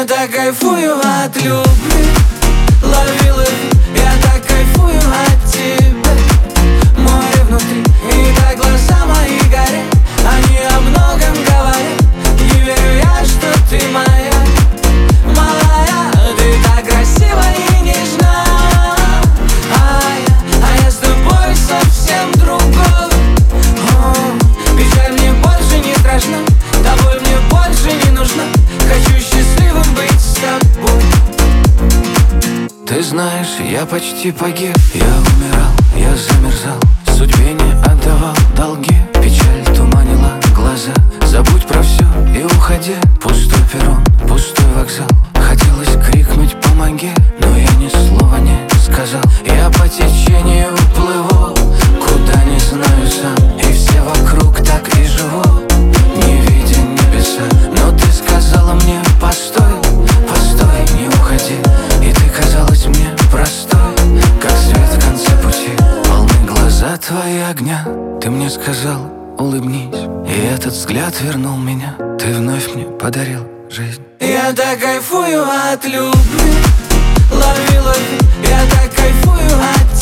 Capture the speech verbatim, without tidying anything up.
Я так кайфую от любви, лови, лови. Я так кайфую от тебя, море внутри. И так глаза мои горят, они о многом говорят. Не верю я, что ты моя, малая. Ты так красива и нежна, а я, а я с тобой совсем другой. О, печаль мне больше не страшна, тобой мне больше не нужна. Хочу счастливым быть с тобой. Ты знаешь, я почти погиб. Я умирал, я замерзал, судьбе не отдавал долги. Печаль туманила глаза. Забудь про все и уходи. Пустой перрон, пустой вокзал. Хотелось крикнуть «помоги», но я ни слова не сказал. Я по течению плыву, куда не знаю сам. И все вокруг так и живут, не видя небеса. Но ты сказала мне «постой, постой, не уходи». И ты казалась мне простой, как свет в конце пути. Полны глаза твои огня. Ты мне сказал улыбнись, и этот взгляд вернул меня. Ты вновь мне подарил жизнь. Я так кайфую от любви, лови, лови. Я так кайфую от